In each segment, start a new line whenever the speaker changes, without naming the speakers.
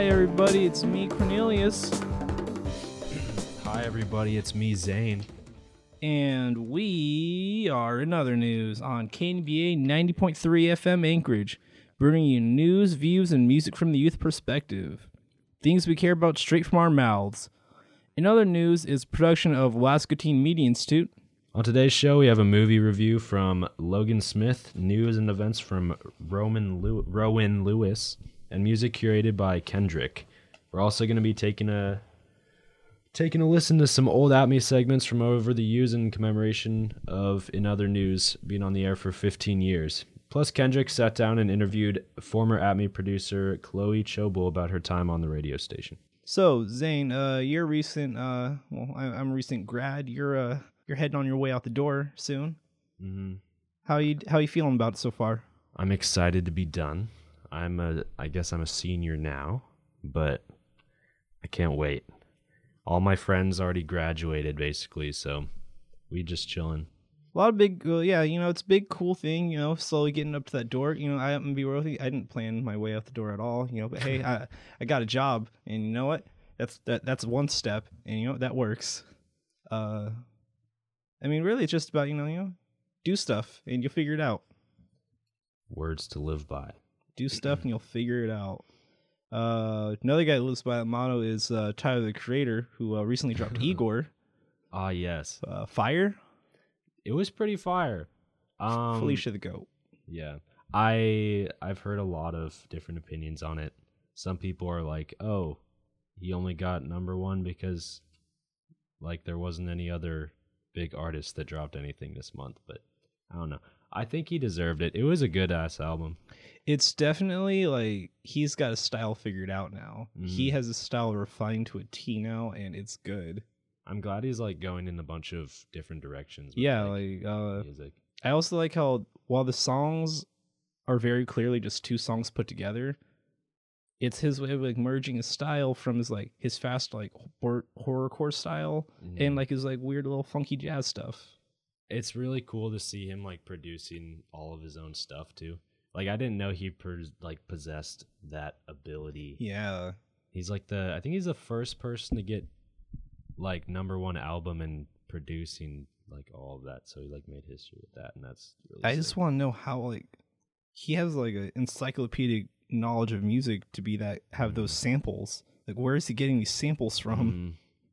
everybody, it's me, Cornelius.
Hi everybody, it's me, Zane.
And we are in other news on KNBA 90.3 FM Anchorage, bringing you news, views, and music from the youth perspective. Things we care about straight from our mouths. In other news is production of Wascatine Media Institute.
On today's show, we have a movie review from Logan Smith, news and events from Rowan Lewis, and music curated by Kendrick. We're also going to be taking a listen to some old ATME segments from over the years in commemoration of In Other News being on the air for 15 years. Plus, Kendrick sat down and interviewed former ATME producer Chloe Chobel about her time on the radio station.
So, Zane, you're a recent, I'm a recent grad. You're heading on your way out the door soon.
Mm-hmm.
How you feeling about it so far?
I'm excited to be done. I guess I'm a senior now, but I can't wait. All my friends already graduated, basically, so we just chilling.
A lot of big, it's a big, cool thing, slowly getting up to that door. I'm going to be real with you, I didn't plan my way out the door at all, but hey, I got a job, and you know what? That's one step, and that works. Really, it's just about, do stuff, and you'll figure it out.
Words to live by.
Do stuff, and you'll figure it out. Another guy that lives by that motto is Tyler, the Creator, who recently dropped Igor.
Ah, yes.
Fire?
It was pretty fire.
Felicia the Goat.
Yeah. I've heard a lot of different opinions on it. Some people are like, oh, he only got number one because there wasn't any other big artist that dropped anything this month, but I don't know. I think he deserved it. It was a good ass album.
It's definitely he's got a style figured out now. He has a style refined to a T now, and it's good.
I'm glad he's going in a bunch of different directions. With, music.
I also like how while the songs are very clearly just two songs put together, it's his way of merging his style from his fast horrorcore style and his weird little funky jazz stuff.
It's really cool to see him producing all of his own stuff too. I didn't know he possessed that ability.
Yeah,
he's I think he's the first person to get number one album and producing all of that. So he made history with that, and that's really
I
sick.
just want to know how he has an encyclopedic knowledge of music to be have those samples. Where is he getting these samples from?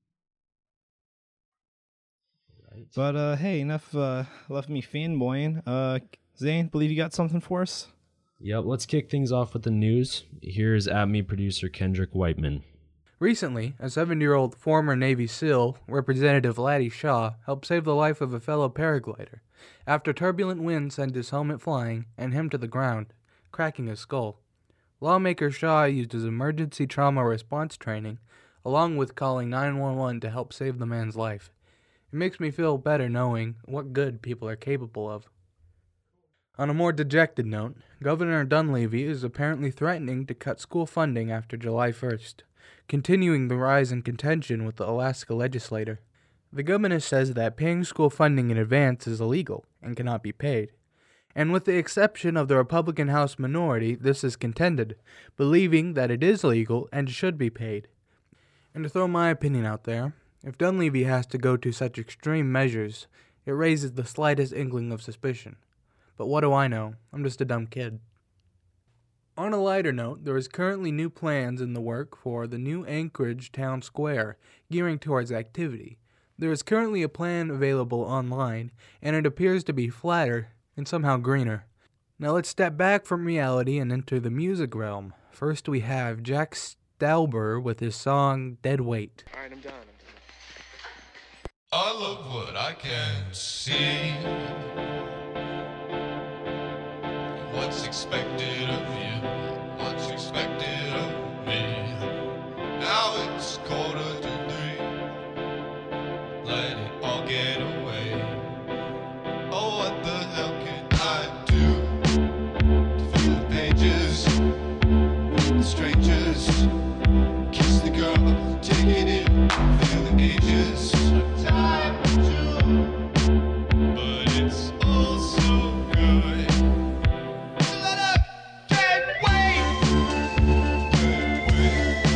Right.
But hey, enough left me fanboying. Zane, believe you got something for us?
Yep, let's kick things off with the news. Here's ATME producer Kendrick Whiteman.
Recently, a 7-year-old former Navy SEAL, Representative Laddie Shaw, helped save the life of a fellow paraglider after turbulent winds sent his helmet flying and him to the ground, cracking his skull. Lawmaker Shaw used his emergency trauma response training, along with calling 911 to help save the man's life. It makes me feel better knowing what good people are capable of. On a more dejected note, Governor Dunleavy is apparently threatening to cut school funding after July 1st, continuing the rise in contention with the Alaska legislator. The governor says that paying school funding in advance is illegal and cannot be paid. And with the exception of the Republican House minority, this is contended, believing that it is legal and should be paid. And to throw my opinion out there, if Dunleavy has to go to such extreme measures, it raises the slightest inkling of suspicion. But what do I know? I'm just a dumb kid. On a lighter note, there is currently new plans in the work for the new Anchorage Town Square, gearing towards activity. There is currently a plan available online, and it appears to be flatter and somehow greener. Now let's step back from reality and enter the music realm. First we have Jack Stauber with his song Dead Weight.
Alright, I'm done.
I love what I can see. What's expected of you? What's expected of me? Now it's 2:45. Let it all get away. Oh, what the hell can I do to fill the pages? The strangers kiss the girl, take it in, feel the ages. Time to, but it's all so good. So let up, dead weight.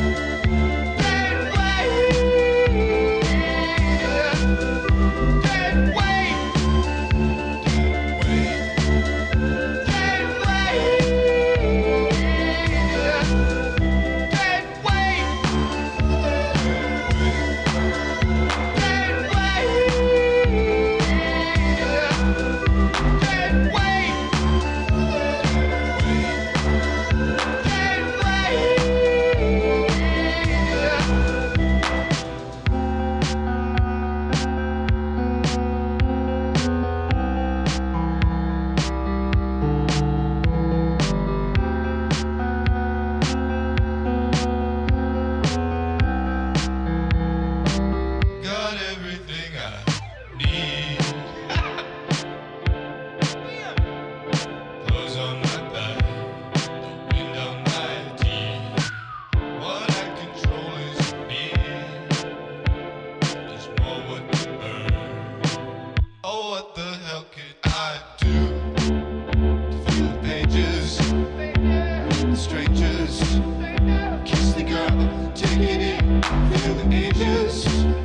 rather take it in, feel the ages.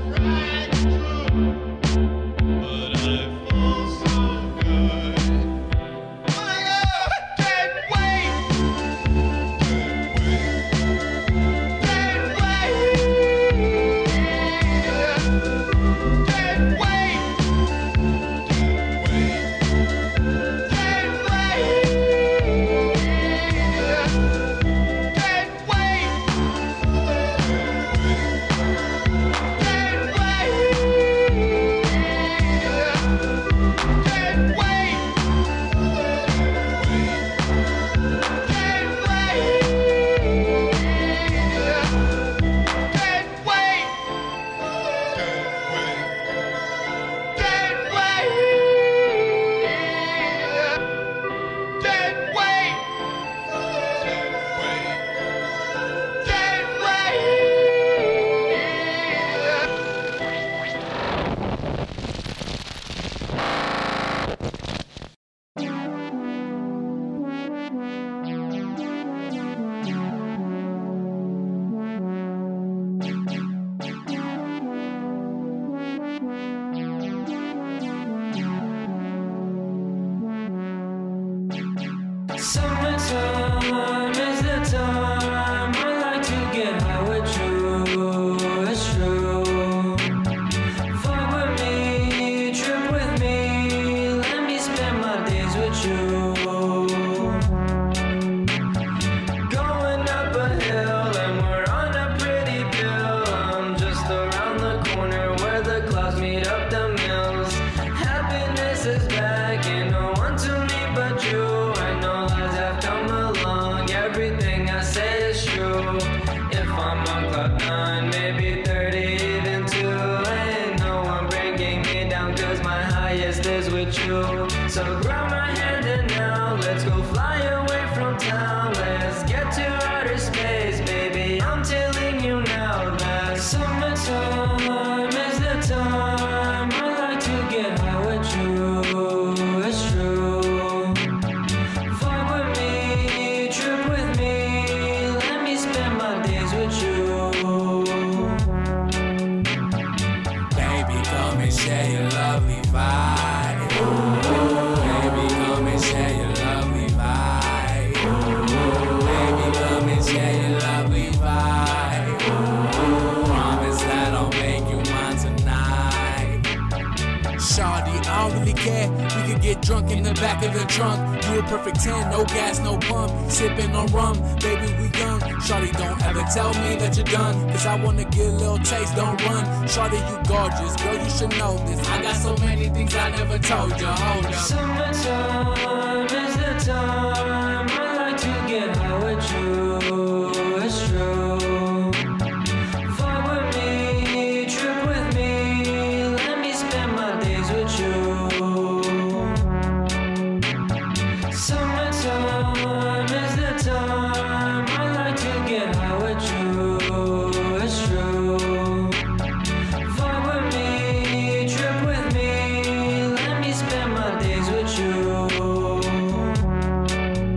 But I feel so good. My God, dead weight. Dead weight. Dead weight. Dead weight. Dead weight.
Summertime is the time I like to get high with you. It's true. Fuck with me, trip with me. Let me spend my days with you. Going up a hill and we're on a pretty bill. I'm just around the corner where the clouds meet up the mills. Happiness is back, ain't no one to me but you. I know lies have come along, everything I say is true. If I'm on cloud 9, maybe 30, even 2, ain't no one bringing me down, cause my highest is with you. So grab my hand and now let's go fly away from town. Let's get to outer space, baby, I'm telling you now that summertime is the time I like to get high with you. It's true. Fuck with me, trip with me. Let me spend my days with you.
Baby, come and share your lovely vibe. Baby, come and share your lovely vibe. Baby, come and share your lovely vibe. Promise that I'll make you mine tonight. Shawty, I don't really care. We could get drunk in the back of the trunk. You a perfect 10, no gas, no pump. Sipping on rum, baby, we young. Shawty, don't ever tell me that you're done, cause I wanna get a little taste, don't run. Shawty, you gorgeous, girl, you should know this. I got so many things I never told you, hold up.
Summertime is the time I like to get high with you. It's true. Fuck with me, trip with me. Let me spend my days with you. Summertime is the time I like to get high with you. It's true. Fuck with me, trip with me. Let me spend my days with you.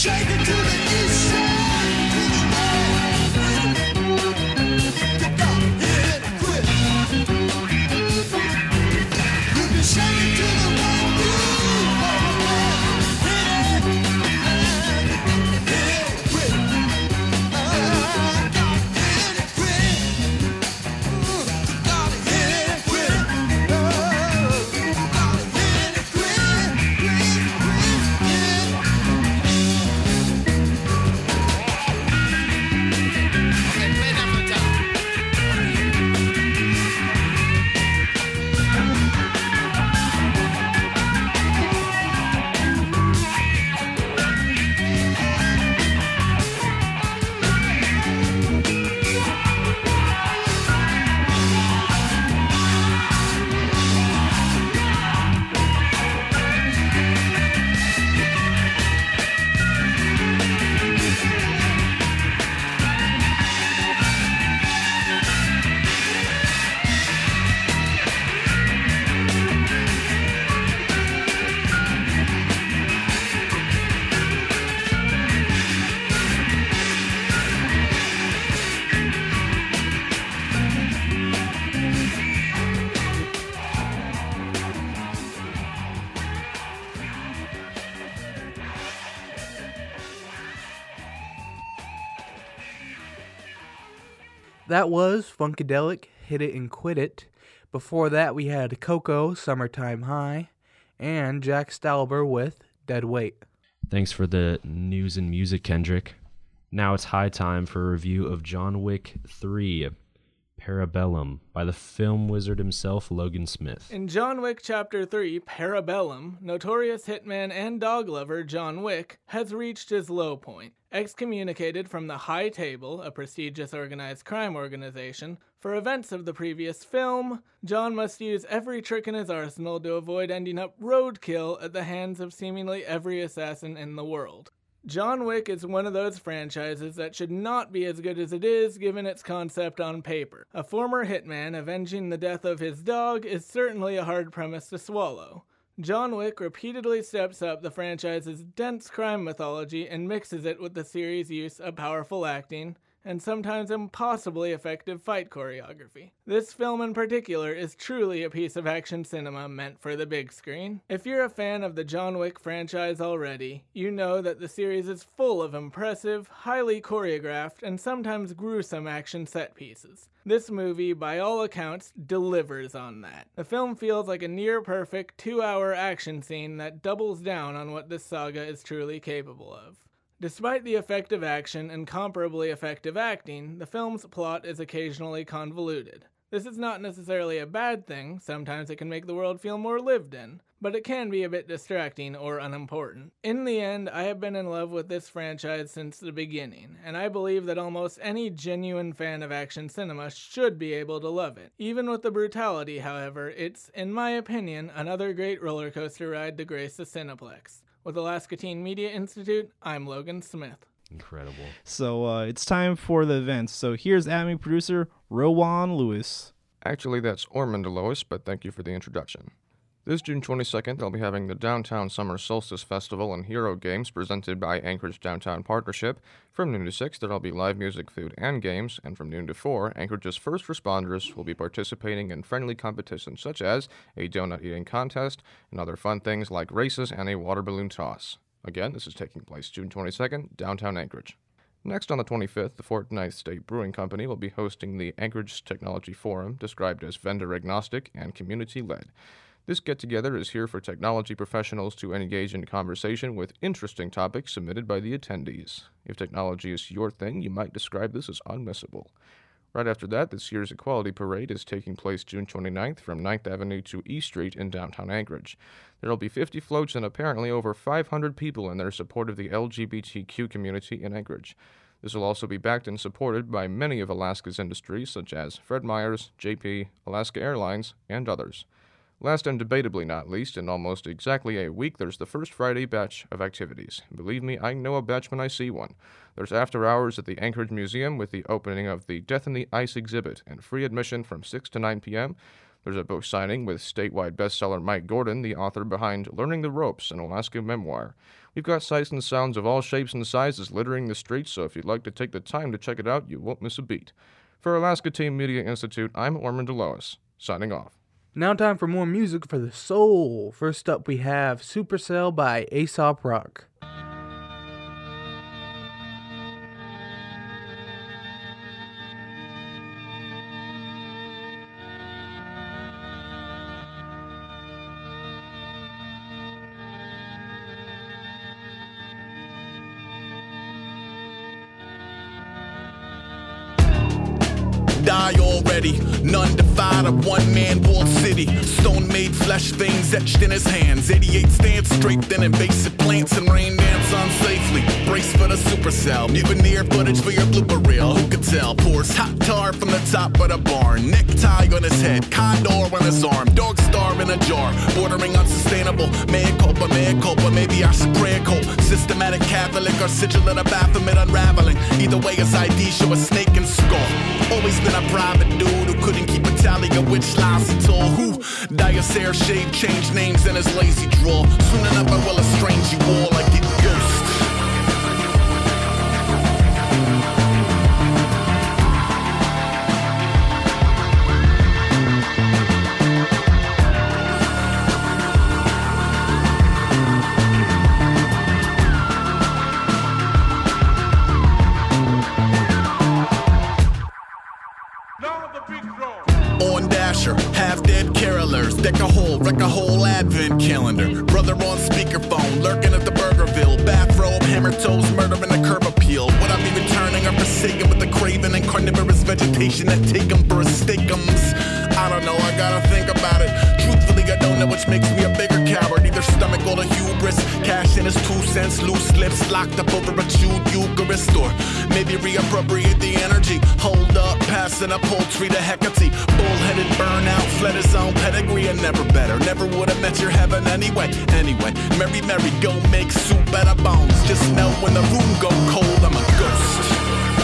shake it to the east side, to the west. You gotta hit it quick. You can shake it to the right, you hit it, hit it quick. Gotta hit it quick. Gotta hit it quick. Gotta hit it quick, quick, quick, yeah. Okay, play that one time.
That was Funkadelic, Hit It and Quit It. Before that, we had Coco, Summertime High, and Jack Stauber with Dead Weight.
Thanks for the news and music, Kendrick. Now it's high time for a review of John Wick 3, Parabellum, by the film wizard himself, Logan Smith.
In John Wick Chapter 3, Parabellum, notorious hitman and dog lover John Wick has reached his low point. Excommunicated from the High Table, a prestigious organized crime organization, for events of the previous film, John must use every trick in his arsenal to avoid ending up roadkill at the hands of seemingly every assassin in the world. John Wick is one of those franchises that should not be as good as it is given its concept on paper. A former hitman avenging the death of his dog is certainly a hard premise to swallow. John Wick repeatedly steps up the franchise's dense crime mythology and mixes it with the series' use of powerful acting and sometimes impossibly effective fight choreography. This film in particular is truly a piece of action cinema meant for the big screen. If you're a fan of the John Wick franchise already, you know that the series is full of impressive, highly choreographed, and sometimes gruesome action set pieces. This movie, by all accounts, delivers on that. The film feels like a near-perfect 2-hour action scene that doubles down on what this saga is truly capable of. Despite the effective action and comparably effective acting, the film's plot is occasionally convoluted. This is not necessarily a bad thing, sometimes it can make the world feel more lived in, but it can be a bit distracting or unimportant. In the end, I have been in love with this franchise since the beginning, and I believe that almost any genuine fan of action cinema should be able to love it. Even with the brutality, however, it's, in my opinion, another great roller coaster ride to grace the Cineplex. With Alaska Teen Media Institute, I'm Logan Smith.
Incredible.
So it's time for the events. So here's AMI producer Rowan Lewis.
Actually, that's Ormond Lewis, but thank you for the introduction. This June 22nd, they'll be having the Downtown Summer Solstice Festival and Hero Games presented by Anchorage Downtown Partnership. From noon to 6, there'll be live music, food, and games, and from noon to 4, Anchorage's first responders will be participating in friendly competitions such as a donut eating contest and other fun things like races and a water balloon toss. Again, this is taking place June 22nd, downtown Anchorage. Next on the 25th, the Fort Knight State Brewing Company will be hosting the Anchorage Technology Forum, described as vendor agnostic and community-led. This get-together is here for technology professionals to engage in conversation with interesting topics submitted by the attendees. If technology is your thing, you might describe this as unmissable. Right after that, this year's Equality Parade is taking place June 29th from 9th Avenue to E Street in downtown Anchorage. There will be 50 floats and apparently over 500 people in their support of the LGBTQ community in Anchorage. This will also be backed and supported by many of Alaska's industries such as Fred Meyers, JP, Alaska Airlines, and others. Last and debatably not least, in almost exactly a week, there's the first Friday batch of activities. Believe me, I know a batch when I see one. There's after hours at the Anchorage Museum with the opening of the Death in the Ice exhibit and free admission from 6 to 9 p.m. There's a book signing with statewide bestseller Mike Gordon, the author behind Learning the Ropes, an Alaska memoir. We've got sights and sounds of all shapes and sizes littering the streets, so if you'd like to take the time to check it out, you won't miss a beat. For Alaska Team Media Institute, I'm Ormond DeLois, signing off.
Now time for more music for the soul. First up we have Supercell by Aesop Rock.
Die already, none defied a one-man walled city. Stone made flesh veins etched in his hands. 88 stands straight, then invasive plants and rain dance unsafely. Brace for the supercell, mutineer footage for your blooper reel. Who could tell? Pours hot tar from the top of the barn. Necktie on his head, condor on his arm. Dog star in a jar, bordering unsustainable. Mea culpa, maybe I should pray a cold. Systematic Catholic or sigil in a Baphomet unraveling. Either way, his ID show a snake and skull. Always been a private dude who couldn't keep a tally of which lies he told. Who? Diasair shave, change names in his lazy drawl. Soon enough I will estrange you all like it ghost. On Dasher, half-dead carolers, deck a whole advent calendar. Brother on speakerphone, lurking at the Burgerville. Bathrobe, hammer toes, murder in the curb appeal. Would I be returning or forsaken with the craven and carnivorous vegetation that take 'em for a steakums? I don't know, I gotta think about it. Truthfully, I don't know which makes me a bigger coward. Either stomach or the hubris. Cash in his 2 cents, loose lips locked up over a chewed Eucharist. Or maybe reappropriate the energy. Hold up, passing a poultry to Hecate. Bull-headed burnout, fled his own pedigree and never better. Never would have met your heaven anyway. Mary, Mary, go make soup out of bones. Just know when the room go cold, I'm a ghost.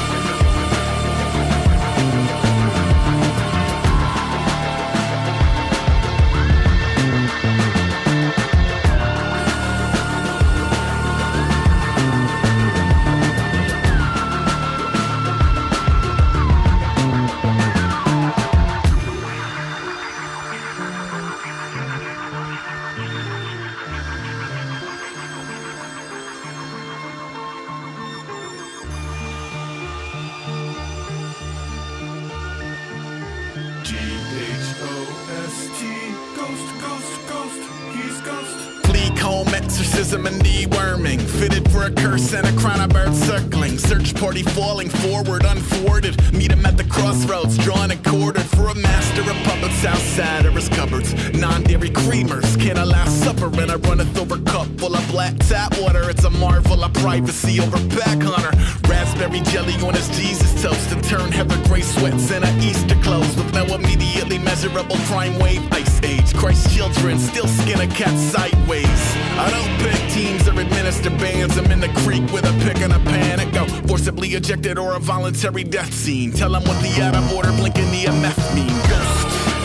Exorcism and deworming, fitted for a curse and a crown of bird circling. Search party falling forward, unthwarted. Meet him at the crossroads, drawn and quartered for a master of puppets outside of his cupboards. Non-dairy creamers can't allow supper, and I runneth over cup full of black tap water. It's a marvel of privacy over back hunter. Raspberry jelly on his Jesus toast and turn Heather Gray sweats into Easter clothes with no immediately measurable crime wave. Ice age, Christ's children still skin a cat sideways. I don't pick teams or administer bans. I'm in the creek with a pick and a pan and go forcibly ejected or a voluntary death scene. Tell them what the out of order blinking EMF mean. Ghost.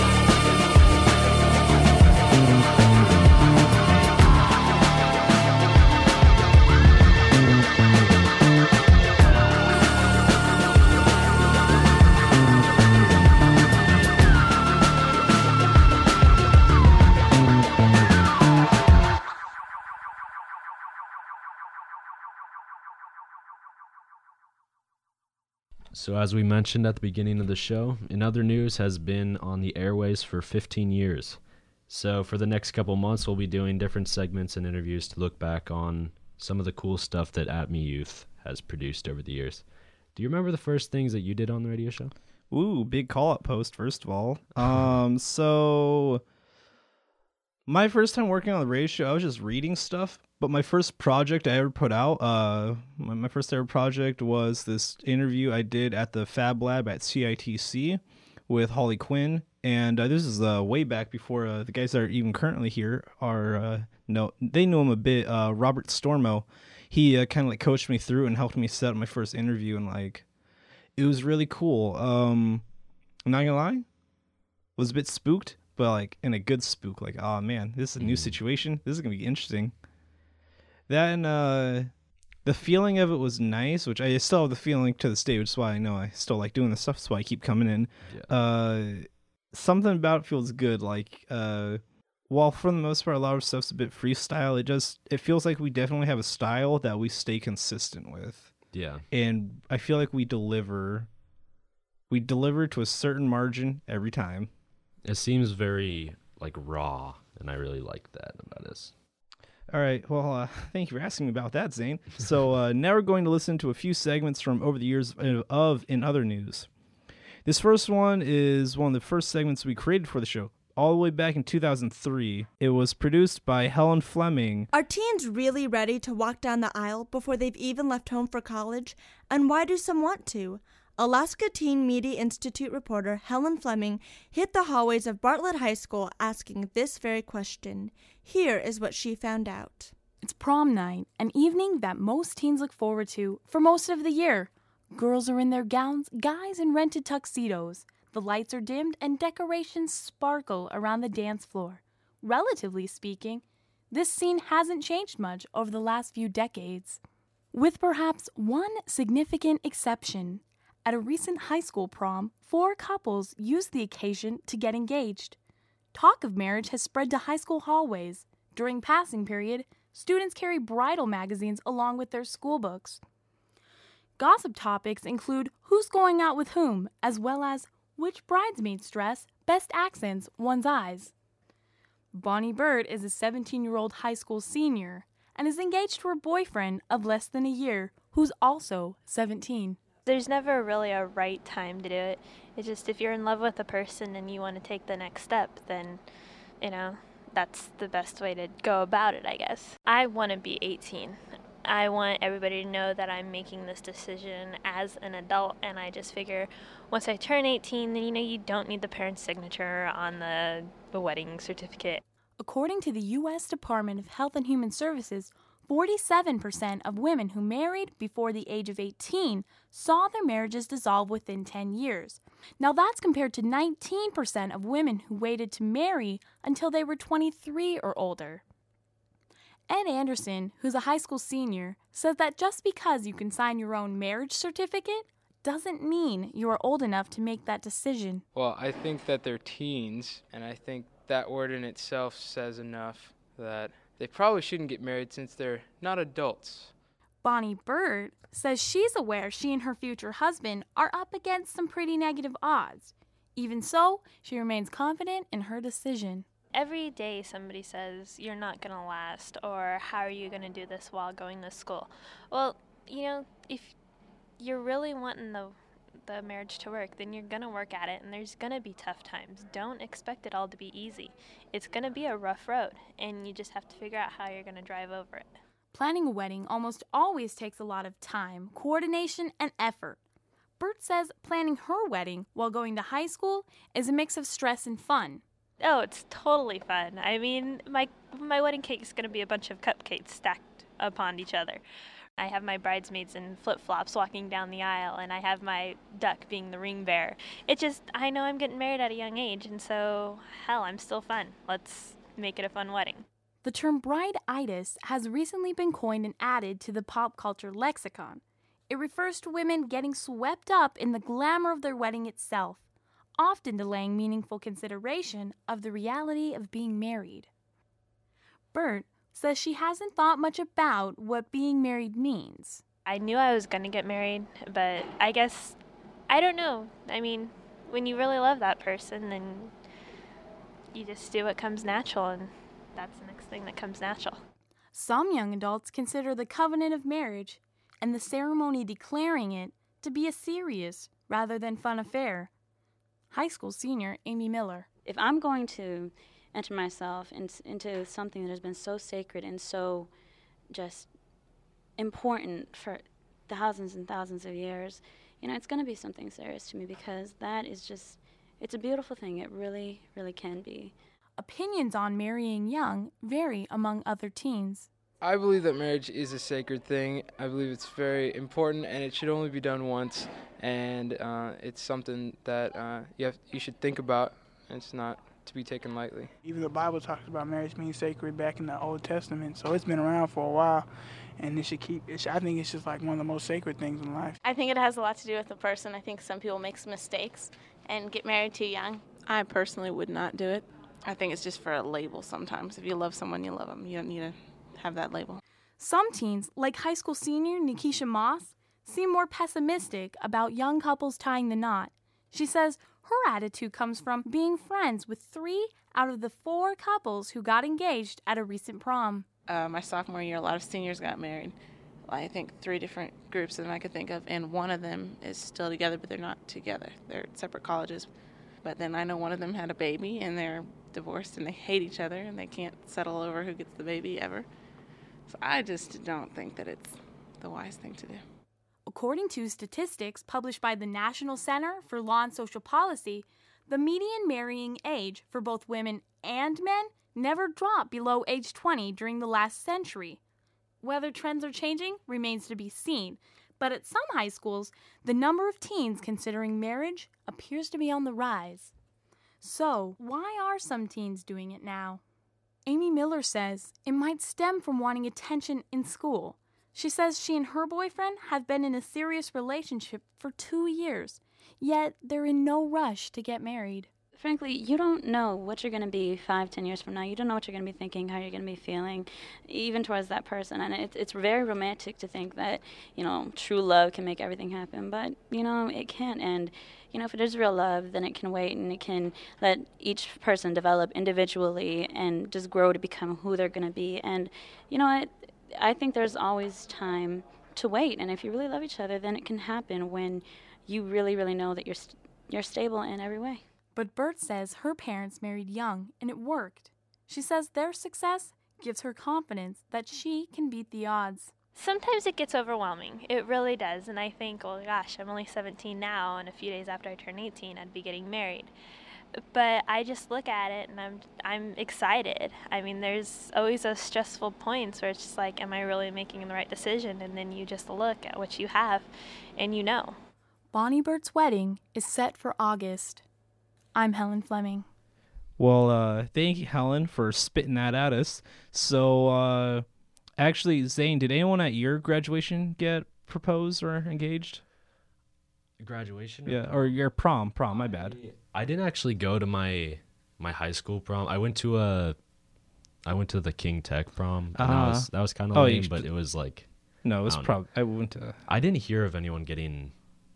So as we mentioned at the beginning of the show, In Other News has been on the airways for 15 years. So for the next couple months, we'll be doing different segments and interviews to look back on some of the cool stuff that At-Me Youth has produced over the years. Do you remember the first things that you did on the radio show?
Ooh, big call-up post, first of all. So my first time working on the radio show, I was just reading stuff. But my first project I ever put out, my first ever project was this interview I did at the Fab Lab at CITC with Holly Quinn. And this is way back before the guys that are even currently here are, they knew him a bit. Robert Stormo, he kind of like coached me through and helped me set up my first interview. And like, it was really cool. I'm not gonna lie, was a bit spooked, but like in a good spook. Like, oh man, this is a new situation. This is gonna be interesting. That and the feeling of it was nice, which I still have the feeling to this day, which is why I know I still like doing this stuff. That's why I keep coming in. Something about it feels good. Like, while for the most part a lot of stuff's a bit freestyle, it feels like we definitely have a style that we stay consistent with.
Yeah.
And I feel like we deliver to a certain margin every time.
It seems very like raw, and I really like that about us.
All right. Well, thank you for asking me about that, Zane. So now we're going to listen to a few segments from over the years of In Other News. This first one is one of the first segments we created for the show, all the way back in 2003. It was produced by Helen Fleming.
Are teens really ready to walk down the aisle before they've even left home for college? And why do some want to? Alaska Teen Media Institute reporter Helen Fleming hit the hallways of Bartlett High School asking this very question. Here is what she found out.
It's prom night, an evening that most teens look forward to for most of the year. Girls are in their gowns, guys in rented tuxedos. The lights are dimmed and decorations sparkle around the dance floor. Relatively speaking, this scene hasn't changed much over the last few decades, with perhaps one significant exception. At a recent high school prom, 4 couples used the occasion to get engaged. Talk of marriage has spread to high school hallways. During passing period, students carry bridal magazines along with their school books. Gossip topics include who's going out with whom, as well as which bridesmaid's dress best accents one's eyes. Bonnie Bird is a 17-year-old high school senior and is engaged to her boyfriend of less than a year, who's also 17.
There's never really a right time to do it. It's just if you're in love with a person and you want to take the next step, then, that's the best way to go about it, I guess. I want to be 18. I want everybody to know that I'm making this decision as an adult, and I just figure once I turn 18, then, you don't need the parent's signature on the wedding certificate.
According to the U.S. Department of Health and Human Services, 47% of women who married before the age of 18 saw their marriages dissolve within 10 years. Now that's compared to 19% of women who waited to marry until they were 23 or older. Ed Anderson, who's a high school senior, says that just because you can sign your own marriage certificate doesn't mean you are old enough to make that decision.
Well, I think that they're teens, and I think that word in itself says enough that they probably shouldn't get married since they're not adults.
Bonnie Bird says she's aware she and her future husband are up against some pretty negative odds. Even so, she remains confident in her decision.
Every day somebody says, you're not going to last, or how are you going to do this while going to school? Well, if you're really wanting the marriage to work, then you're going to work at it, and there's going to be tough times. Don't expect it all to be easy. It's going to be a rough road, and you just have to figure out how you're going to drive over it.
Planning a wedding almost always takes a lot of time, coordination, and effort. Bert says planning her wedding while going to high school is a mix of stress and fun.
Oh, it's totally fun. I mean, my wedding cake is going to be a bunch of cupcakes stacked upon each other. I have my bridesmaids in flip-flops walking down the aisle, and I have my duck being the ring bearer. I know I'm getting married at a young age, and so, hell, I'm still fun. Let's make it a fun wedding.
The term bride-itis has recently been coined and added to the pop culture lexicon. It refers to women getting swept up in the glamour of their wedding itself, often delaying meaningful consideration of the reality of being married. Bert says she hasn't thought much about what being married means.
I knew I was going to get married, but I guess, I don't know. I mean, when you really love that person, then you just do what comes natural, and that's the next thing that comes natural.
Some young adults consider the covenant of marriage and the ceremony declaring it to be a serious rather than fun affair. High school senior Amy Miller.
If I'm going to enter myself into something that has been so sacred and so just important for thousands and thousands of years, it's going to be something serious to me, because that is just, it's a beautiful thing. It really, really can be.
Opinions on marrying young vary among other teens.
I believe that marriage is a sacred thing. I believe it's very important, and it should only be done once. And it's something that you should think about. It's not to be taken lightly.
Even the Bible talks about marriage being sacred back in the Old Testament, so it's been around for a while, and I think it's just like one of the most sacred things in life.
I think it has a lot to do with the person. I think some people make mistakes and get married too young.
I personally would not do it. I think it's just for a label sometimes. If you love someone, you love them. You don't need to have that label.
Some teens, like high school senior Nikisha Moss, seem more pessimistic about young couples tying the knot. She says her attitude comes from being friends with 3 out of the 4 couples who got engaged at a recent prom.
My sophomore year, a lot of seniors got married. I think 3 different groups that I could think of, and one of them is still together, but they're not together. They're at separate colleges. But then I know one of them had a baby, and they're divorced, and they hate each other, and they can't settle over who gets the baby ever. So I just don't think that it's the wise thing to do.
According to statistics published by the National Center for Law and Social Policy, the median marrying age for both women and men never dropped below age 20 during the last century. Whether trends are changing remains to be seen, but at some high schools, the number of teens considering marriage appears to be on the rise. So, why are some teens doing it now? Amy Miller says it might stem from wanting attention in school. She says she and her boyfriend have been in a serious relationship for 2 years, yet they're in no rush to get married.
Frankly, you don't know what you're going to be 5-10 years from now. You don't know what you're going to be thinking, how you're going to be feeling, even towards that person. And it's very romantic to think that, true love can make everything happen. But, it can't. And, if it is real love, then it can wait and it can let each person develop individually and just grow to become who they're going to be. And, I think there's always time to wait. And if you really love each other, then it can happen when you really, really know that you're stable in every way.
But Bert says her parents married young, and it worked. She says their success gives her confidence that she can beat the odds.
Sometimes it gets overwhelming. It really does. And I think, oh gosh, I'm only 17 now, and a few days after I turn 18, I'd be getting married. But I just look at it, and I'm excited. I mean, there's always those stressful points where it's just like, am I really making the right decision? And then you just look at what you have, and you know.
Bonnie Bert's wedding is set for August. I'm Helen Fleming.
Well, thank you, Helen, for spitting that at us. So, actually, Zane, did anyone at your graduation get proposed or engaged?
Graduation?
Yeah, or your prom, my bad.
I didn't actually go to my high school prom. I went to the King Tech prom. And that was kind of lame, but it was like...
No, it was I went to...
I didn't hear of anyone getting,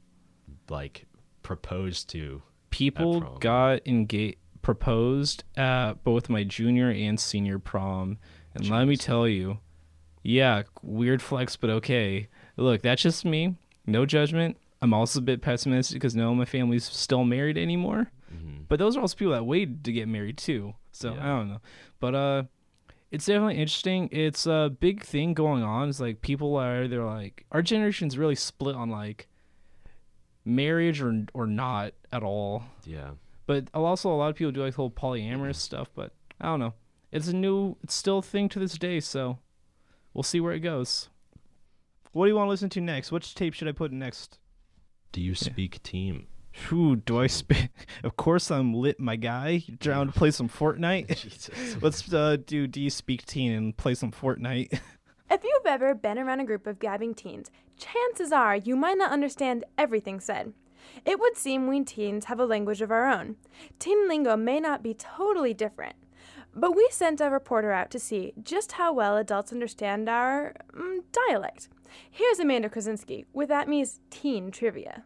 proposed to.
People got proposed at both my junior and senior prom. And Jeez. Let me tell you, yeah, weird flex, but okay. Look, that's just me. No judgment. I'm also a bit pessimistic because no, my family's still married anymore. Mm-hmm. But those are also people that waited to get married too. So yeah. I don't know. But it's definitely interesting. It's a big thing going on. It's like they're like, our generation's really split on marriage or not at all.
Yeah.
But also a lot of people do the whole polyamorous stuff, but I don't know. It's still a thing to this day, so we'll see where it goes. What do you want to listen to next? Which tape should I put in next?
Do you speak team?
Who do I speak? Of course I'm lit, my guy. You're trying to play some Fortnite? Jesus. Let's do you speak teen and play some Fortnite.
If you've ever been around a group of gabbing teens, chances are you might not understand everything said. It would seem we teens have a language of our own. Teen lingo may not be totally different, but we sent a reporter out to see just how well adults understand our dialect. Here's Amanda Krasinski with ATME's Teen Trivia.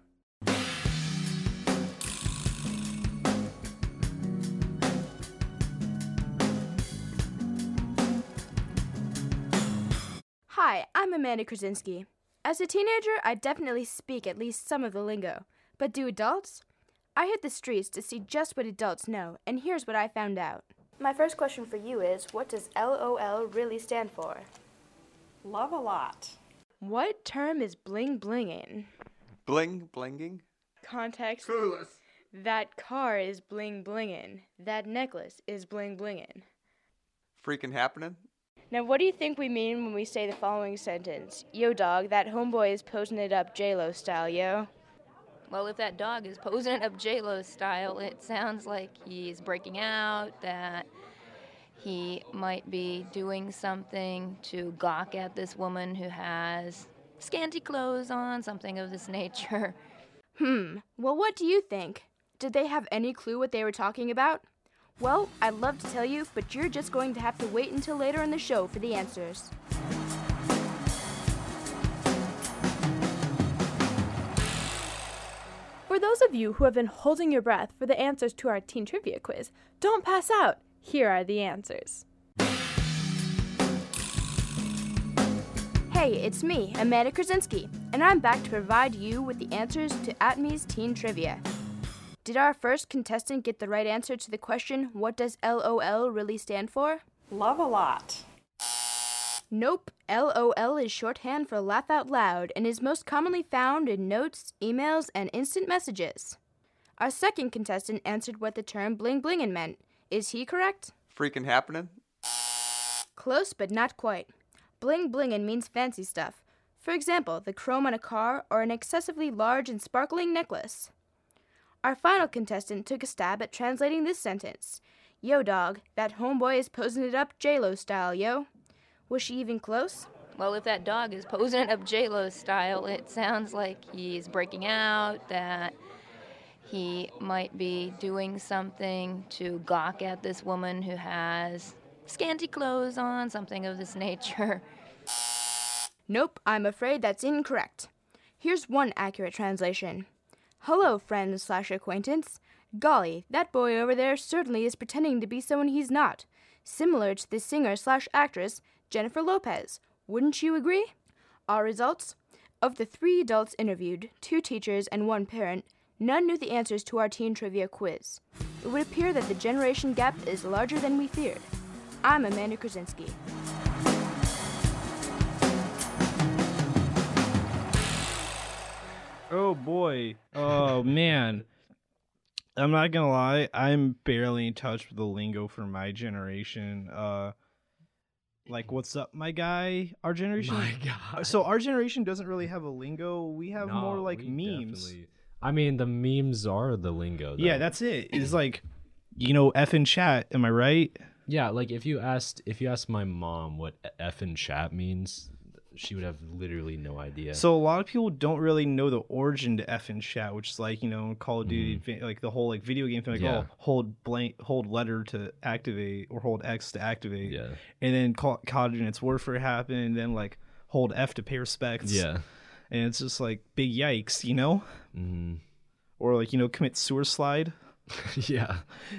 Hi, I'm Amanda Krasinski. As a teenager, I definitely speak at least some of the lingo. But do adults? I hit the streets to see just what adults know, and here's what I found out. My first question for you is, what does LOL really stand for?
Love a lot.
What term is bling blinging?
Bling blinging?
Context.
Clueless.
That car is bling blinging. That necklace is bling blinging.
Freaking happening?
Now, what do you think we mean when we say the following sentence? Yo, dog, that homeboy is posing it up J-Lo style, yo.
Well, if that dog is posing it up J-Lo style, it sounds like he's breaking out, that he might be doing something to gawk at this woman who has scanty clothes on, something of this nature.
Well, what do you think? Did they have any clue what they were talking about? Well, I'd love to tell you, but you're just going to have to wait until later in the show for the answers. For those of you who have been holding your breath for the answers to our teen trivia quiz, don't pass out. Here are the answers. Hey, it's me, Amanda Krasinski, and I'm back to provide you with the answers to ATME's Teen Trivia. Did our first contestant get the right answer to the question, what does LOL really stand for?
Love a lot.
Nope, LOL is shorthand for laugh out loud and is most commonly found in notes, emails, and instant messages. Our second contestant answered what the term bling blingin' meant. Is he correct?
Freaking happening?
Close, but not quite. Bling blingin' means fancy stuff. For example, the chrome on a car or an excessively large and sparkling necklace. Our final contestant took a stab at translating this sentence. Yo, dog, that homeboy is posing it up J-Lo style, yo. Was she even close?
Well, if that dog is posing it up J-Lo style, it sounds like he's breaking out, that he might be doing something to gawk at this woman who has scanty clothes on, something of this nature.
Nope, I'm afraid that's incorrect. Here's one accurate translation. Hello, friend/acquaintance. Golly, that boy over there certainly is pretending to be someone he's not. Similar to the singer/actress Jennifer Lopez. Wouldn't you agree? Our results? Of the 3 adults interviewed, 2 teachers and 1 parent, none knew the answers to our teen trivia quiz. It would appear that the generation gap is larger than we feared. I'm Amanda Krasinski.
Oh boy. Oh man. I'm not gonna lie, I'm barely in touch with the lingo for my generation. Like, what's up, my guy? Our generation.
My guy.
So our generation doesn't really have a lingo. We have
No,
more like
we
memes.
definitely- I mean, the memes are the lingo, though.
Yeah, that's it. It's like, F in chat. Am I right?
Yeah, like if you asked my mom what F in chat means, she would have literally no idea.
So a lot of people don't really know the origin to F in chat, which is like, Call of Duty, like the whole like video game thing, like
Yeah.
hold letter to activate or hold X to activate.
Yeah.
And then COD Units Warfare happened, and then like hold F to pay respects.
Yeah.
And it's just like big yikes,
Mm-hmm.
Or like, commit sewer slide.
Yeah.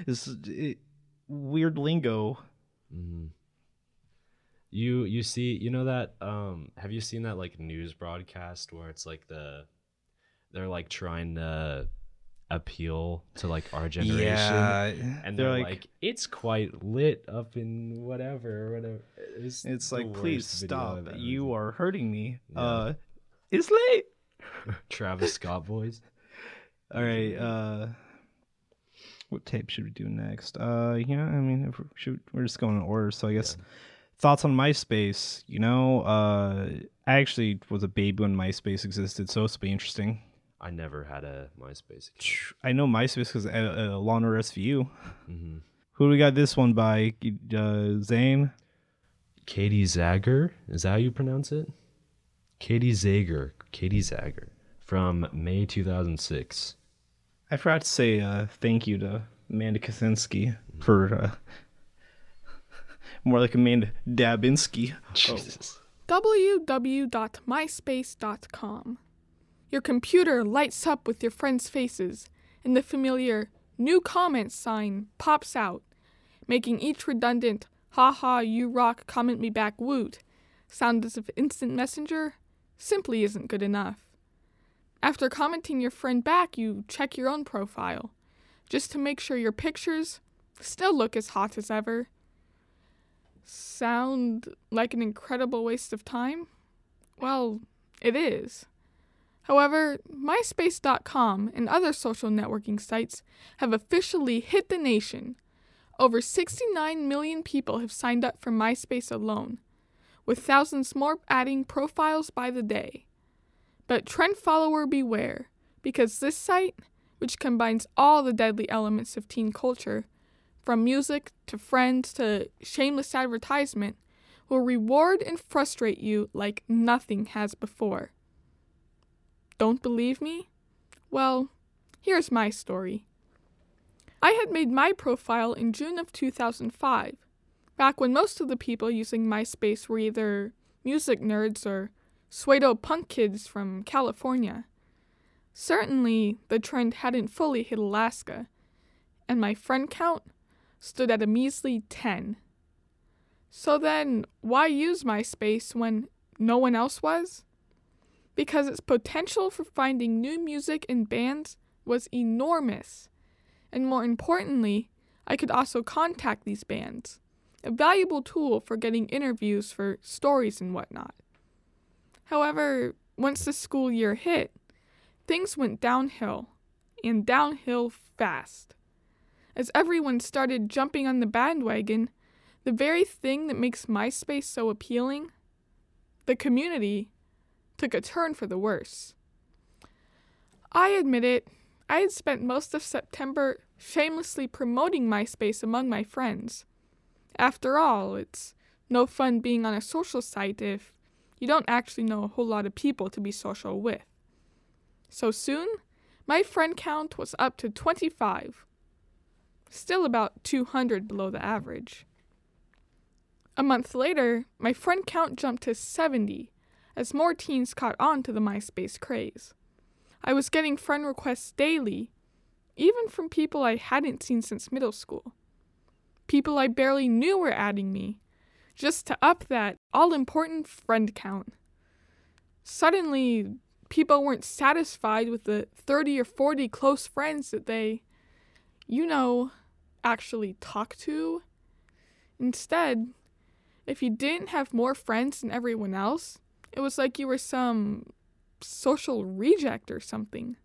Weird lingo.
Mm-hmm. You see, that have you seen that like news broadcast where it's like they're like trying to appeal to like our generation,
Yeah,
and
they're
they're
like-
like it's quite lit up in whatever.
It's
the
like, please
worst video
stop.
I've ever
You are hurting me.
Yeah.
It's late.
Travis Scott voice.
All right. What tape should we do next? We're just going in order. So I guess thoughts on MySpace. I actually was a baby when MySpace existed, so it's be interesting.
I never had a MySpace.
I know MySpace because Lawnmower SVU.
Mm-hmm.
Who do we got this one by? Zane?
Katie Zager? Is that how you pronounce it? Katie Zager. From May 2006.
I forgot to say thank you to Amanda Kaczynski for more like Amanda Dabinski.
Jesus.
www.myspace.com. Your computer lights up with your friends' faces, and the familiar new comments sign pops out, making each redundant "haha, you rock, comment me back, woot" sound as if instant messenger simply isn't good enough. After commenting your friend back, you check your own profile, just to make sure your pictures still look as hot as ever. Sound like an incredible waste of time? Well, it is. However, MySpace.com and other social networking sites have officially hit the nation. Over 69 million people have signed up for MySpace alone, with thousands more adding profiles by the day. But trend follower beware. because this site, which combines all the deadly elements of teen culture, from music to friends to shameless advertisement, will reward and frustrate you like nothing has before. Don't believe me? Well, here's my story. I had made my profile in June of 2005, back when most of the people using MySpace were either music nerds or pseudo punk kids from California. Certainly, the trend hadn't fully hit Alaska, and my friend count stood at a measly 10. So then, why use MySpace when no one else was? Because its potential for finding new music and bands was enormous. And more importantly, I could also contact these bands, a valuable tool for getting interviews for stories and whatnot. However, once the school year hit, things went downhill, and downhill fast. As everyone started jumping on the bandwagon, the very thing that makes MySpace so appealing, the community, took a turn for the worse. I admit it, I had spent most of September shamelessly promoting MySpace among my friends. After all, it's no fun being on a social site if you don't actually know a whole lot of people to be social with. So soon, my friend count was up to 25. Still about 200 below the average. A month later, my friend count jumped to 70 as more teens caught on to the MySpace craze. I was getting friend requests daily, even from people I hadn't seen since middle school. People I barely knew were adding me, just to up that all-important friend count. Suddenly, people weren't satisfied with the 30 or 40 close friends that they, actually talk to. Instead, if you didn't have more friends than everyone else, it was like you were some social reject or something.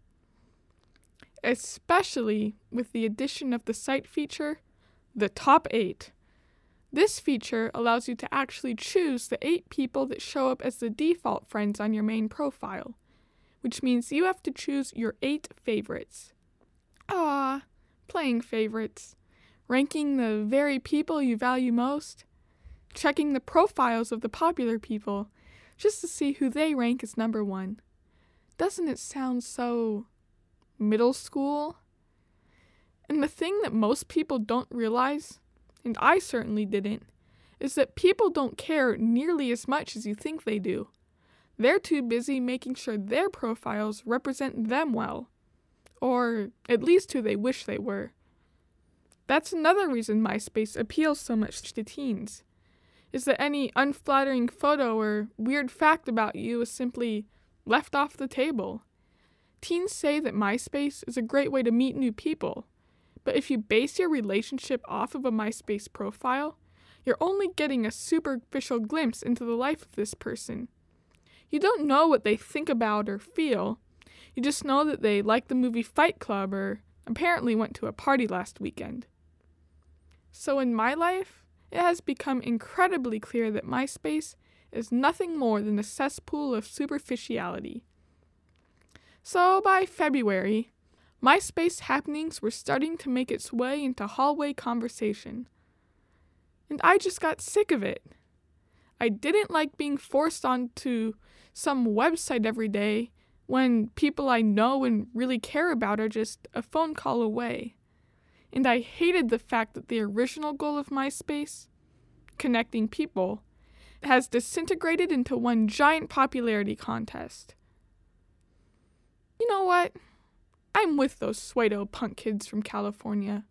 Especially with the addition of the site feature, the top 8. This feature allows you to actually choose the 8 people that show up as the default friends on your main profile, which means you have to choose your 8 favorites. Playing favorites, ranking the very people you value most, checking the profiles of the popular people just to see who they rank as number 1. Doesn't it sound so middle school? And the thing that most people don't realize, and I certainly didn't, is that people don't care nearly as much as you think they do. They're too busy making sure their profiles represent them well, or at least who they wish they were. That's another reason MySpace appeals so much to teens, is that any unflattering photo or weird fact about you is simply left off the table. Teens say that MySpace is a great way to meet new people, but if you base your relationship off of a MySpace profile, you're only getting a superficial glimpse into the life of this person. You don't know what they think about or feel. You just know that they like the movie Fight Club or apparently went to a party last weekend. So in my life, it has become incredibly clear that MySpace is nothing more than a cesspool of superficiality. So by February, MySpace happenings were starting to make its way into hallway conversation. And I just got sick of it. I didn't like being forced onto some website every day when people I know and really care about are just a phone call away. And I hated the fact that the original goal of MySpace, connecting people, has disintegrated into one giant popularity contest. You know what? I'm with those pseudo punk kids from California.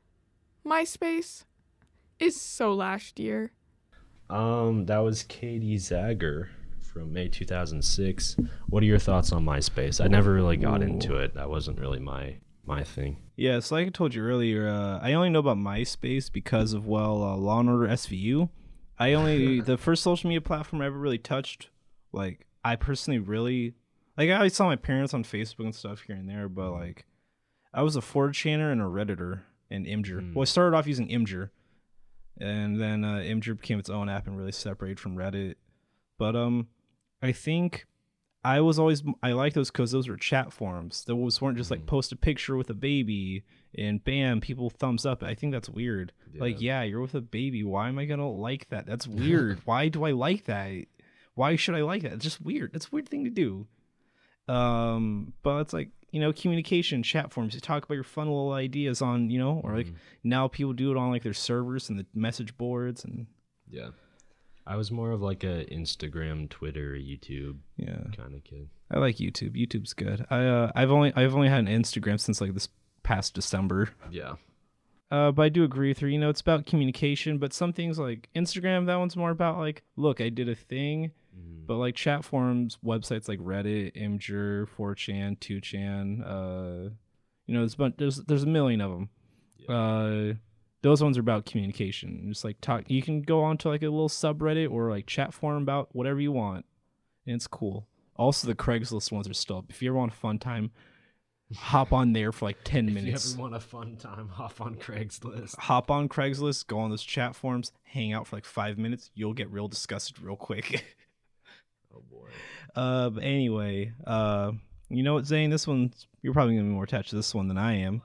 MySpace is so last year.
That was Katie Zager from May 2006. What are your thoughts on MySpace? I never really got into it. That wasn't really my thing.
Yeah, so like I told you earlier, I only know about MySpace because of, Law & Order SVU. The first social media platform I ever really touched, like, I personally really, like, I always saw my parents on Facebook and stuff here and there, but, like, I was a 4chaner and a Redditor and Imgur. Well, I started off using Imgur, and then Imgur became its own app and really separated from Reddit. But I think I like those because those were chat forums. Those weren't just like post a picture with a baby and bam, people thumbs up. I think that's weird. Like, yeah, you're with a baby. Why am I gonna like that? That's weird. Why do I like that? Why should I like that? It's just weird. It's a weird thing to do. But it's like, communication, chat forums. You talk about your fun little ideas on, or like now people do it on like their servers and the message boards and
yeah. I was more of like a Instagram, Twitter, YouTube kind of kid.
I like YouTube. YouTube's good. I've only had an Instagram since like this past December.
Yeah.
But I do agree with her. It's about communication, but some things like Instagram, that one's more about like, look, I did a thing. But like chat forums, websites like Reddit, Imgur, 4chan, 2chan, there's a million of them. Yeah. Those ones are about communication. Just like talk. You can go on to like a little subreddit or like chat forum about whatever you want, and it's cool. Also, the Craigslist ones are still up. If you ever want a fun time, hop on there for like 10 minutes.
If you ever want a fun time, hop on Craigslist.
Hop on Craigslist, go on those chat forums, hang out for like 5 minutes. You'll get real disgusted real quick.
Oh boy.
But anyway, you know what, Zane? This one, you're probably gonna be more attached to this one than I am.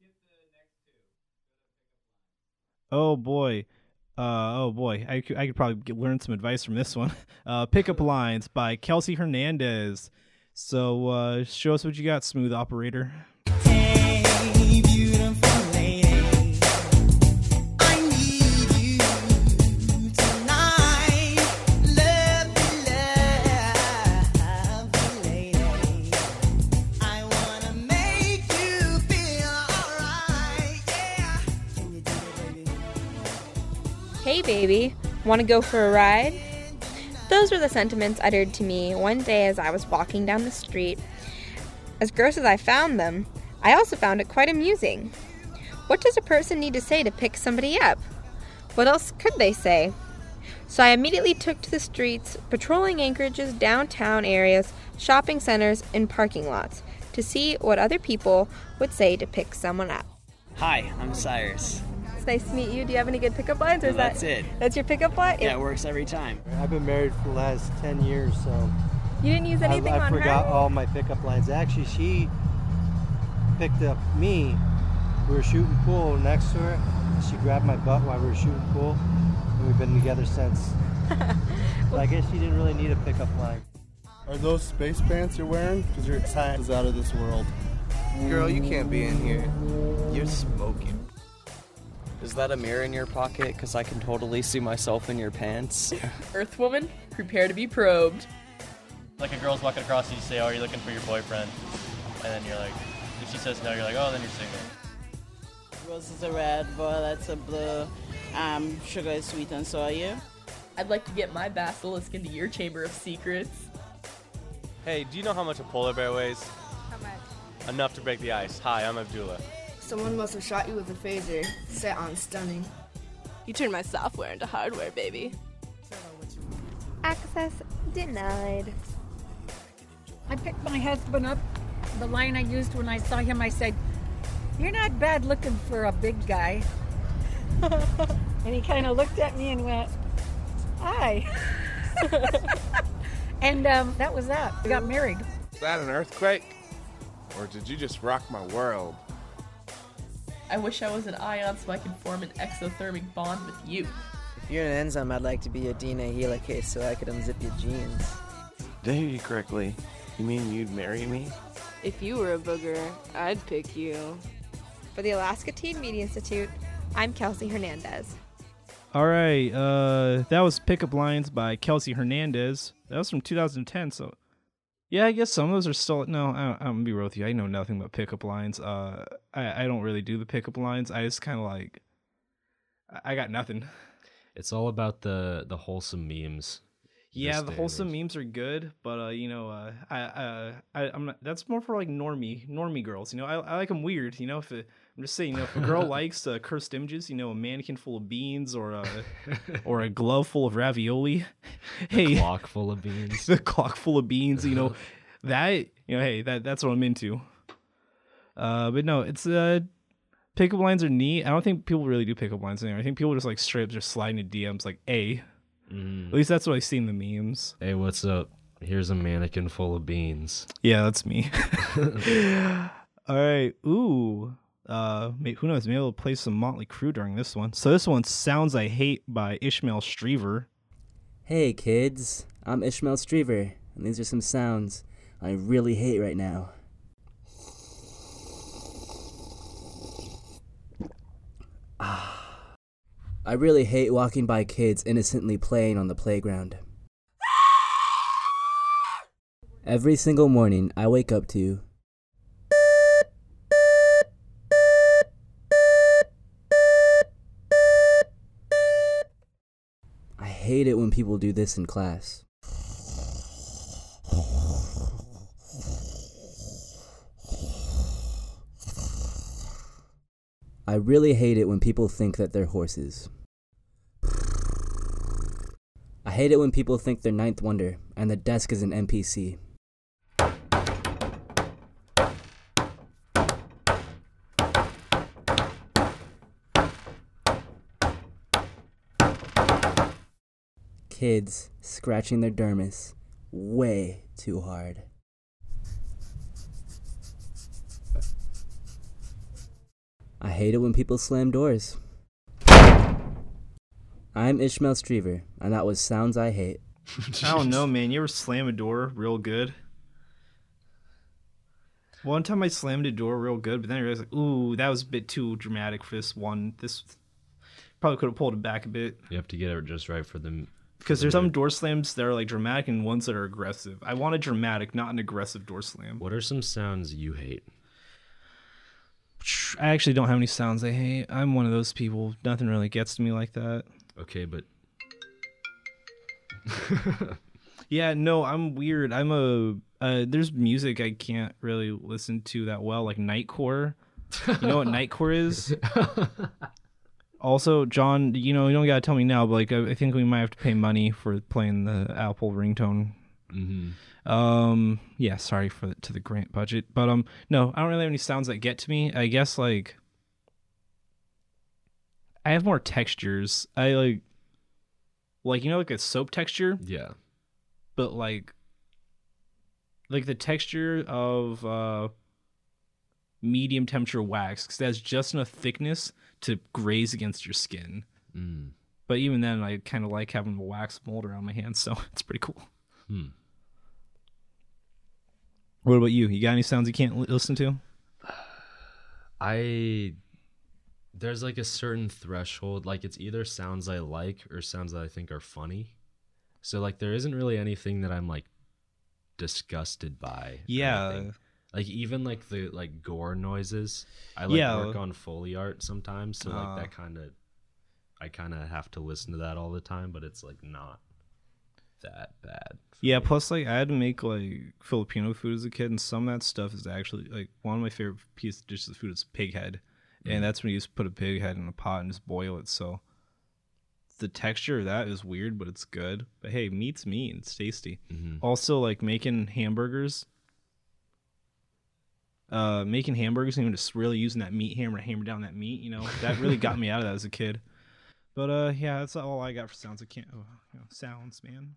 Oh boy. I could probably learn some advice from this one. Pickup Lines by Kelsey Hernandez. So show us what you got, smooth operator.
Hey, beautiful lady, I need you tonight. Lovely lady, I wanna make you feel alright. Yeah, can you do it, baby?
Hey baby, wanna go for a ride? Those were the sentiments uttered to me one day as I was walking down the street. As gross as I found them, I also found it quite amusing. What does a person need to say to pick somebody up? What else could they say? So I immediately took to the streets, patrolling Anchorage's downtown areas, shopping centers, and parking lots to see what other people would say to pick someone up.
Hi, I'm Cyrus.
It's nice to meet you. Do you have any good pickup lines? Or is
That's it.
That's your pickup line?
Yeah, it works every time.
I've been married for the last 10 years, so...
You didn't use anything on her?
I forgot all my pickup lines. Actually, she picked up me. We were shooting pool next to her. She grabbed my butt while we were shooting pool, and we've been together since. So I guess she didn't really need a pickup line.
Are those space pants you're wearing? Because your tie is out of this world.
Girl, you can't be in here. You're smoking. Is that a mirror in your pocket? Because I can totally see myself in your pants.
Earthwoman, prepare to be probed.
Like a girl's walking across and you say, oh, are you looking for your boyfriend? And then you're like, if she says no, you're like, oh, then you're single.
Rose is a red, violet's a blue, sugar is sweet, and so are you?
I'd like to get my basilisk into your chamber of secrets.
Hey, do you know how much a polar bear weighs?
How much?
Enough to break the ice. Hi, I'm Abdullah.
Someone must have shot you with a phaser. Set on stunning.
You turned my software into hardware, baby.
Access denied.
I picked my husband up. The line I used when I saw him, I said, "You're not bad looking for a big guy." And he kind of looked at me and went, "Hi." And that was that. We got married. Is that an earthquake? Or did you just rock my world?
I wish I was an ion so I could form an exothermic bond with you.
If you're an enzyme, I'd like to be a DNA helicase so I could unzip your genes.
Did I hear you correctly? You mean you'd marry me?
If you were a booger, I'd pick you.
For the Alaska Teen Media Institute, I'm Kelsey Hernandez.
All right, that was Pickup Lines by Kelsey Hernandez. That was from 2010, so... Yeah, I guess some of those are still... No, I'm going to be real with you. I know nothing about pickup lines. I don't really do the pickup lines. I just kind of like... I got nothing.
It's all about the wholesome memes.
Yeah, the wholesome memes are good, but I'm not... That's more for like normie girls. I like them weird. If I'm just saying, if a girl likes cursed images, a mannequin full of beans or a glove full of ravioli,
The clock full of beans.
The clock full of beans. That hey, that's what I'm into. But no, it's pickup lines are neat. I don't think people really do pickup lines anymore. I think people just like straight up just slide into DMs like, "A." At least that's what I see in the memes.
Hey, what's up? Here's a mannequin full of beans.
Yeah, that's me. All right. Ooh. Who knows? Maybe we'll play some Motley Crue during this one. So this one's Sounds I Hate by Ishmael Strever.
Hey kids, I'm Ishmael Strever, and these are some sounds I really hate right now. I really hate walking by kids innocently playing on the playground. Every single morning, I wake up to I hate it when people do this in class. I really hate it when people think that they're horses. I hate it when people think they're Ninth Wonder and the desk is an NPC. Kids scratching their dermis way too hard. I hate it when people slam doors. I'm Ishmael Strever, and that was Sounds I Hate.
I don't know, man. You ever slam a door real good? One time I slammed a door real good, but then I realized, like, ooh, that was a bit too dramatic for this one. This probably could have pulled it back a bit.
You have to get it just right for them.
Because there's some door slams that are like dramatic and ones that are aggressive. I want a dramatic, not an aggressive door slam.
What are some sounds you hate?
I actually don't have any sounds I hate. I'm one of those people. Nothing really gets to me like that.
Okay, but...
Yeah, no, I'm weird. There's music I can't really listen to that well, like Nightcore. You know what Nightcore is? Also, John, you don't gotta tell me now, but like I think we might have to pay money for playing the Apple ringtone.
Mm-hmm.
Yeah, sorry to the grant budget, but no, I don't really have any sounds that get to me. I guess like I have more textures. I like like a soap texture.
Yeah.
But like the texture of medium temperature wax, because that's just enough thickness to graze against your skin. But even then, I kind of like having the wax mold around my hands, so it's pretty cool. What about you? You got any sounds you can't listen to?
There's like a certain threshold, like it's either sounds I like or sounds that I think are funny. So like there isn't really anything that I'm like disgusted by.
Yeah.
Like even like the like gore noises. I work on Foley art sometimes, so like that I kind of have to listen to that all the time, but it's like not that bad.
Yeah, plus like I had to make like Filipino food as a kid, and some of that stuff is actually like one of my favorite pieces of dishes of food is pig head. And that's when you just put a pig head in a pot and just boil it. So the texture of that is weird, but it's good. But hey, meat's meat. It's tasty. Also, like making hamburgers. And even just really using that meat hammer to hammer down that meat, that really got me out of that as a kid. But yeah, that's all I got for sounds. Sounds, man.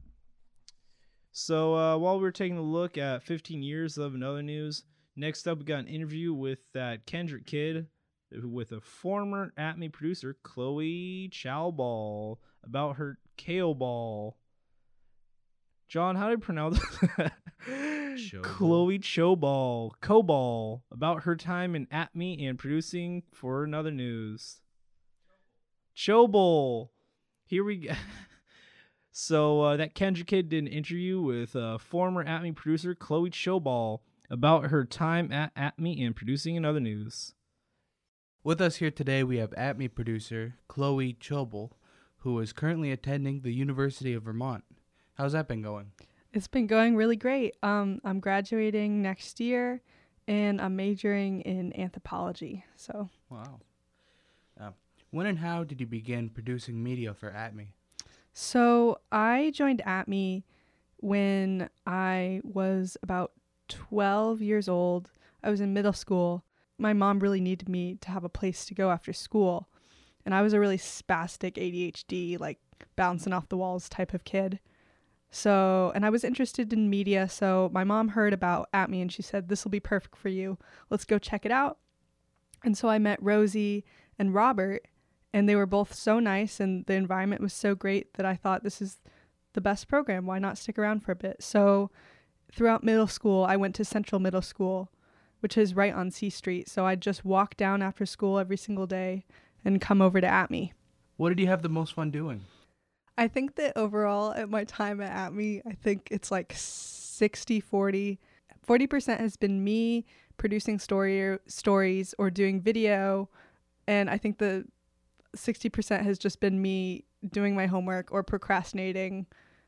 So while we were taking a look at 15 years of another news, next up we got an interview with that Kendrick kid with a former At-Me producer, Chloe Chowball, about her kale ball. John, how do you pronounce that? Chloe Chowball, about her time in At-Me and producing for Another News. Chowball. Here we go. So that Kendrick kid did an interview with former At-Me producer Chloe Chowball about her time at At-Me and producing Another News.
With us here today, we have At-Me producer Chloe Chowball, who is currently attending the University of Vermont. How's that been going?
It's been going really great. I'm graduating next year, and I'm majoring in anthropology. So.
Wow. When and how did you begin producing media for At-Me?
So I joined At-Me when I was about 12 years old. I was in middle school. My mom really needed me to have a place to go after school. And I was a really spastic ADHD, like bouncing off the walls type of kid. So, and I was interested in media, so my mom heard about At Me and she said, this will be perfect for you. Let's go check it out. And so I met Rosie and Robert, and they were both so nice, and the environment was so great that I thought, this is the best program. Why not stick around for a bit? So throughout middle school, I went to Central Middle School, which is right on C Street. So I'd just walk down after school every single day and come over to At Me.
What did you have the most fun doing?
I think that overall at my time at Me, I think it's like 60-40. 40% has been me producing stories or doing video. And I think the 60% has just been me doing my homework or procrastinating,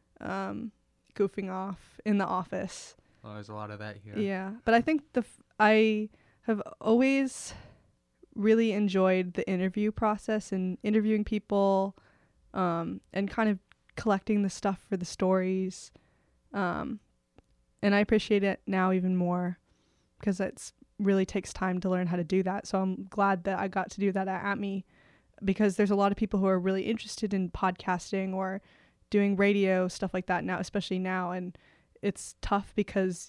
goofing off in the office.
Oh, there's a lot of that here.
Yeah. But I think I have always really enjoyed the interview process and interviewing people, and kind of collecting the stuff for the stories. And I appreciate it now even more because it's really takes time to learn how to do that. So I'm glad that I got to do that at Me, because there's a lot of people who are really interested in podcasting or doing radio, stuff like that now, especially now. And it's tough because,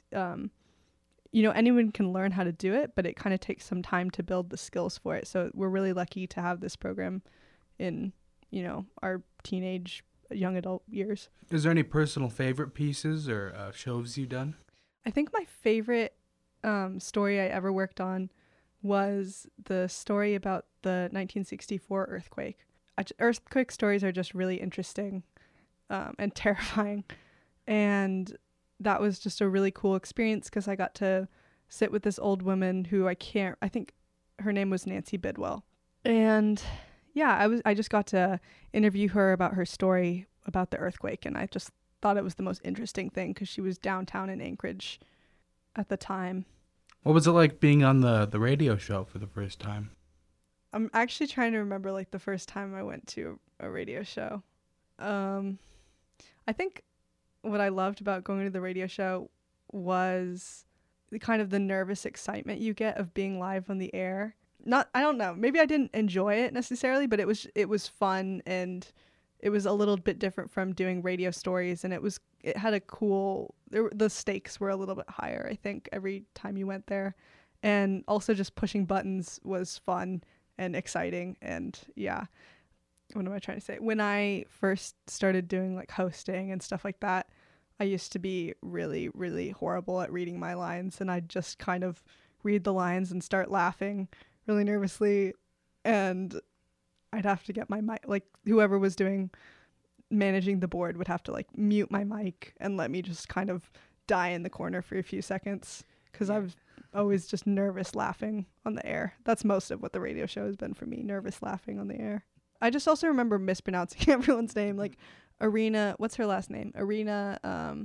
anyone can learn how to do it, but it kind of takes some time to build the skills for it. So we're really lucky to have this program in, our teenage, young adult years.
Is there any personal favorite pieces or shows you've done?
I think my favorite story I ever worked on was the story about the 1964 earthquake. Earthquake stories are just really interesting and terrifying. And that was just a really cool experience because I got to sit with this old woman who I think her name was Nancy Bidwell. And yeah, I just got to interview her about her story about the earthquake. And I just thought it was the most interesting thing because she was downtown in Anchorage at the time.
What was it like being on the radio show for the first time?
I'm actually trying to remember like the first time I went to a radio show. I think what I loved about going to the radio show was the kind of the nervous excitement you get of being live on the air. I don't know, maybe I didn't enjoy it necessarily, but it was fun, and it was a little bit different from doing radio stories, and it had the stakes were a little bit higher, I think, every time you went there. And also just pushing buttons was fun and exciting. And yeah, what am I trying to say? When I first started doing like hosting and stuff like that, I used to be really, really horrible at reading my lines, and I'd just kind of read the lines and start laughing really nervously, and I'd have to get my mic, like whoever was managing the board would have to like mute my mic and let me just kind of die in the corner for a few seconds because I was always just nervous laughing on the air. That's most of what the radio show has been for me, nervous laughing on the air. I just also remember mispronouncing everyone's name, like Arena, what's her last name? Arena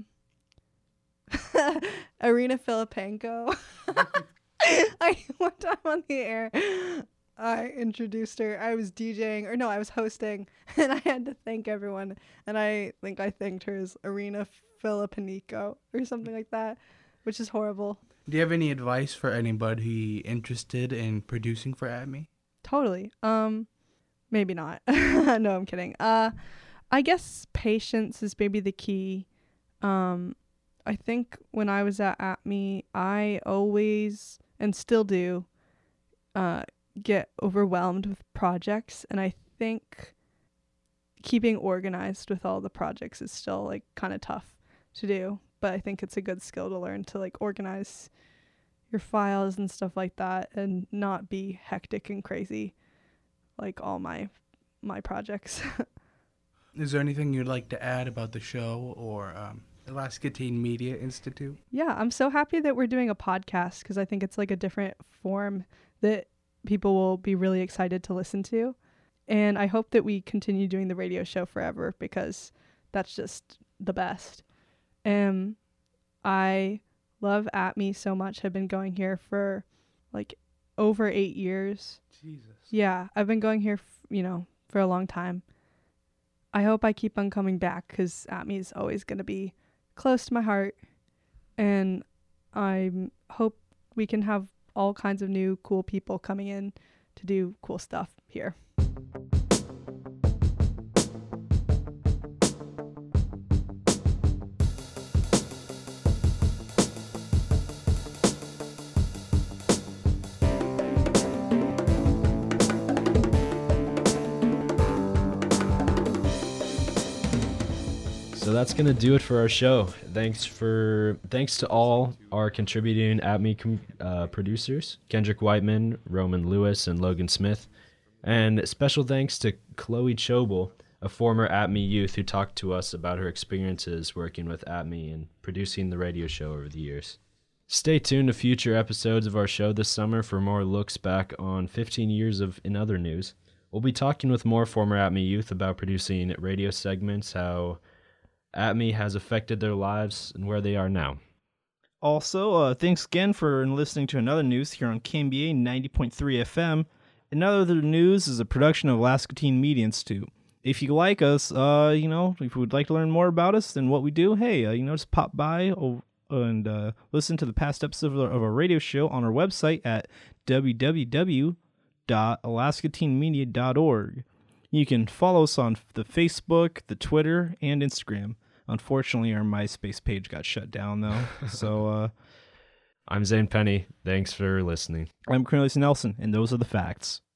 Filipenko. One time on the air, I introduced her. I was I was hosting, and I had to thank everyone. And I think I thanked her as Arena Filipinico or something like that, which is horrible.
Do you have any advice for anybody interested in producing for At Me?
Totally. Maybe not. No, I'm kidding. I guess patience is maybe the key. I think when I was at Me, I always, and still do, get overwhelmed with projects, and I think keeping organized with all the projects is still like kind of tough to do, but I think it's a good skill to learn to like organize your files and stuff like that and not be hectic and crazy like all my projects.
Is there anything you'd like to add about the show or Alaska Teen Media Institute?
Yeah, I'm so happy that we're doing a podcast because I think it's like a different form that people will be really excited to listen to. And I hope that we continue doing the radio show forever because that's just the best. I love At Me so much. I've been going here for like over 8 years.
Jesus.
Yeah, I've been going here, for a long time. I hope I keep on coming back because At Me is always going to be close to my heart. And I hope we can have all kinds of new cool people coming in to do cool stuff here.
that's gonna do it for our show. Thanks to all our contributing ATME producers, Kendrick Whiteman, Roman Lewis, and Logan Smith. And special thanks to Chloe Chobel, a former ATME youth who talked to us about her experiences working with ATME and producing the radio show over the years. Stay tuned to future episodes of our show this summer for more looks back on 15 years of In Other News. We'll be talking with more former ATME youth about producing radio segments, how ATME has affected their lives, and where they are now.
Also, thanks again for listening to Another News here on KNBA 90.3 FM. Another News is a production of Alaska Teen Media Institute. If you like us, if you would like to learn more about us and what we do, hey, just pop by and listen to the past episodes of our radio show on our website at www.alaskateenmedia.org. You can follow us on the Facebook, the Twitter, and Instagram. Unfortunately, our MySpace page got shut down, though. So,
I'm Zane Penny. Thanks for listening.
I'm Cornelius Nelson, and those are the facts.